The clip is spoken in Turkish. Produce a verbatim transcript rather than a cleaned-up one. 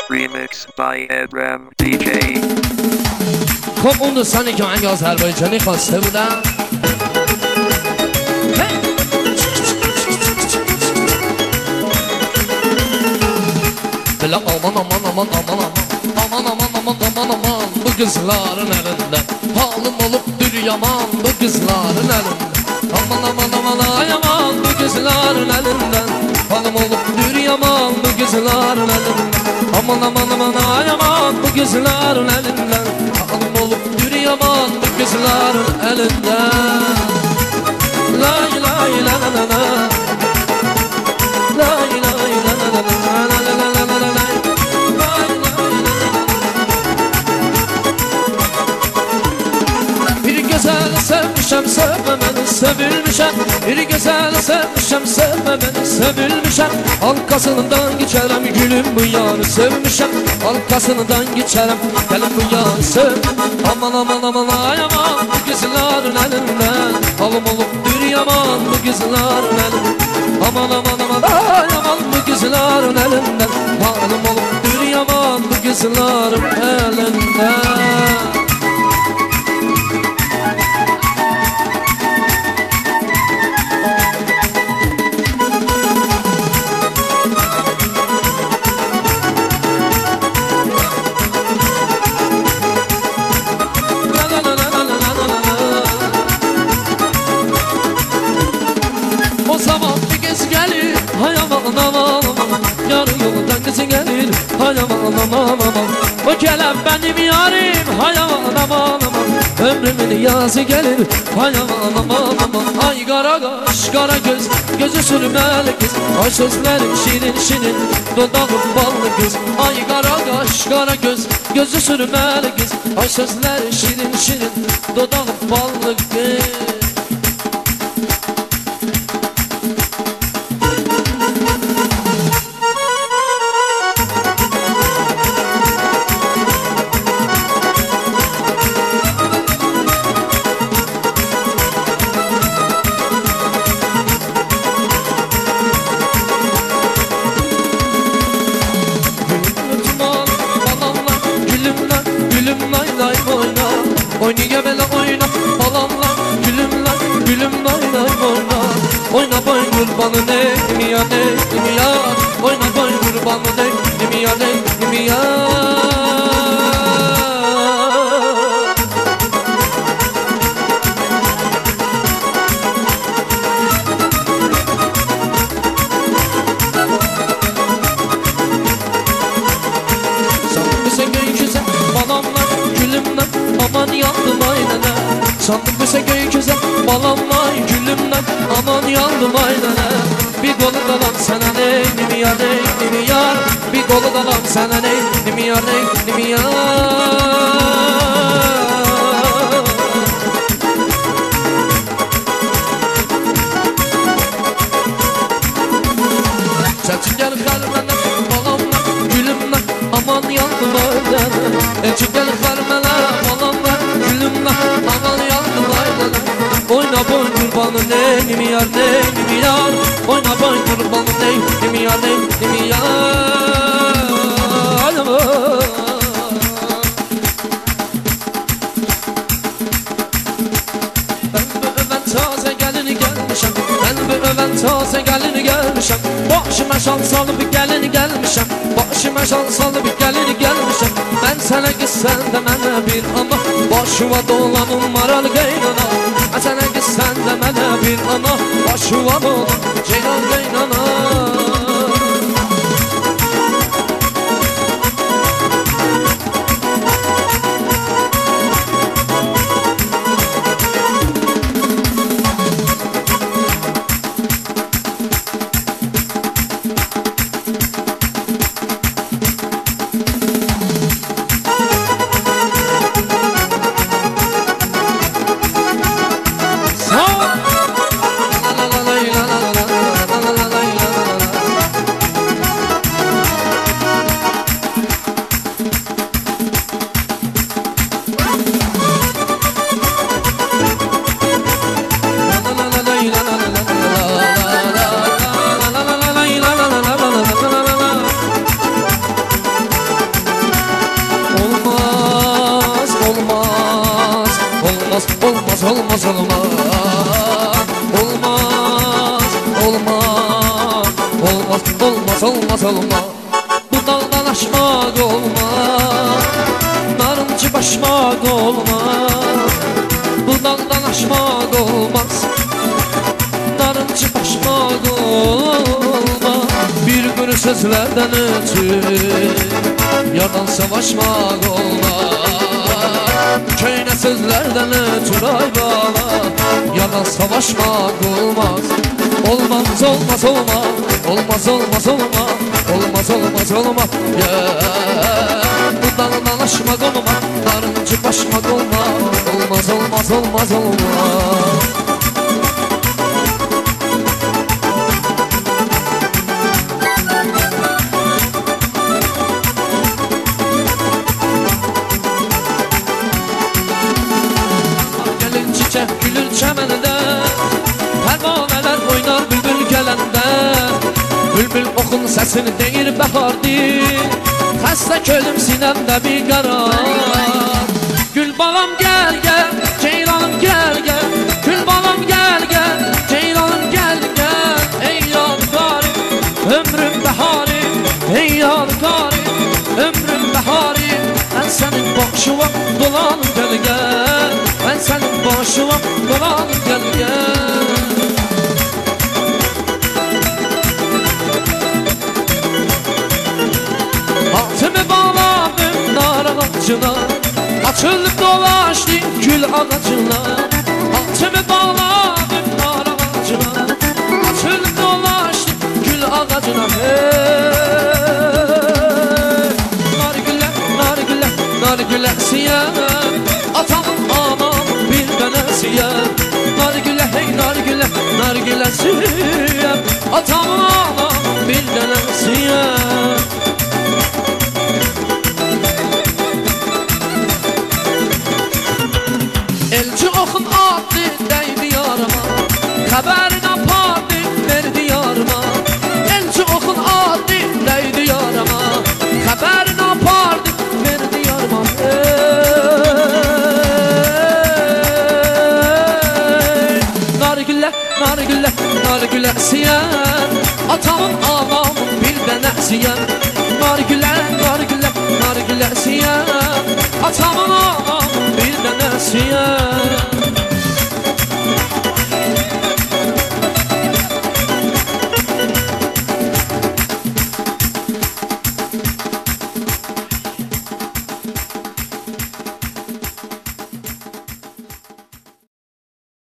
Remix by Ebram دی جی. خب اون دوستانی که آهنگ آذربایجانی خواسته بودن بلا aman aman aman aman aman aman aman aman aman bu kızların elinde halim olup dur yaman bu kızların elinde aman aman aman ay aman bu kızların elinden halim olup dur yaman bu kızların elinden aman aman aman ay aman bu kızların elinden halim olup dur yaman bu kızların elinden la ilahe illallah la ilahe illallah sevmişem sevmemeni sevilmişem bir güzel sevmişem sevmemeni sevilmişem arkasından geçerim gülüm bu yanı sevmişem arkasından geçerim gelin bu yanı sev aman aman aman ay aman bu kızların elinden halım olup dur yaman bu kızların elinden aman aman aman ay aman bu kızların elinden halım olup dur yaman bu kızların elinden. O kelem benim yarim hay aman aman aman ömrümün yazı gelir hay aman aman aman ay kara kaş kara göz gözü sürmeli kız ay sözlerim şirin şirin dudağım ballı kız ay kara kaş kara göz gözü sürmeli kız ay sözlerim şirin şirin dudağım ballı kız. Oyna bela oyna balamla gülümle gülüm oyna oyna oyna boy kurbanı neyim ya neyim ya oyna boy kurbanı neyim ya neyim ya aman yandım aynana sandım bu göğü güzel balamla gülümden aman yandım aynana bir kolu dalam sana neyim ya neyim ya bir kolu dalam sana neyim ya neyim ya sen gel kalbine balamla gülümden aman yandım aynana sen gel kalbine aman yandım aynalar oyna boy kurbanı neyim yar neyim yar oyna boy kurbanı neyim yar neyim yar ben bu öven taze gelini gelmişem ben bu öven taze gelini gelmişem başıma şans alıp gelini gelmişem başıma şans alıp gelini gelmişem ben sana gitsen de mənə bir ana başıma dolanım maralı qaynana ben sana gitsen de mənə bir ana başıma dolanım ceylan qaynana la la la la la la la la la la la la la la la olmaz, olmaz, olmaz, olmaz. Bu daldan aşmak olmaz, narıncı başmak olmaz. Bu daldan aşmak olmaz, narıncı başmak olmaz. Bir kuru sözlerden ötürü yardan savaşmak olmaz. Köyne sözlerden ötürü ay bala yardan savaşmak olmaz. Olmaz, olmaz, olmaz, olmaz, olmaz, olmaz, olmaz, olmaz, olmaz, yeah. Bu daldan aşmak olmaz, narıncı başmak olmaz. Olmaz, olmaz, olmaz, olmaz. Gelin çiçek gülür çemeninde, pervaneler oynar bülbül gelende. Bülbül okun sesini deyir bahardır, xəstə kölüm sinəmdə bir qarar. Gül balam gel gel, ceylanım gel gel. Gül balam gel gel, ceylanım gel gel. Ey yadigarım, ömrüm baharım. Ey yadigarım, ömrüm baharım. Ben senin başıma dolanım gel gel. Ben senin başıma dolanım gel gel. Atımı bağladım nar ağacına, açılıp dolaştım gül ağacına. Atımı bağladım nar ağacına, açılıp dolaştım gül ağacına. Hey, nar güle, nar güle, nar gülesiye, atamın anam bir denesiye. Nar güle, hey nar güle, nar gülesiye, atamın anam bir denesiye. Elçi oxun adlı dəydi yarıma, xəbərin apardı verdi yarıma. Elçi oxun adlı dəydi yarıma, xəbərin apardı verdi yarıma. Hey, nargülə, nargülə, nargülə siyən, atamın anamın bir dənə siyən. Nargülə, nargülə, nargülə siyən, atamın anamın bir dənə siyən.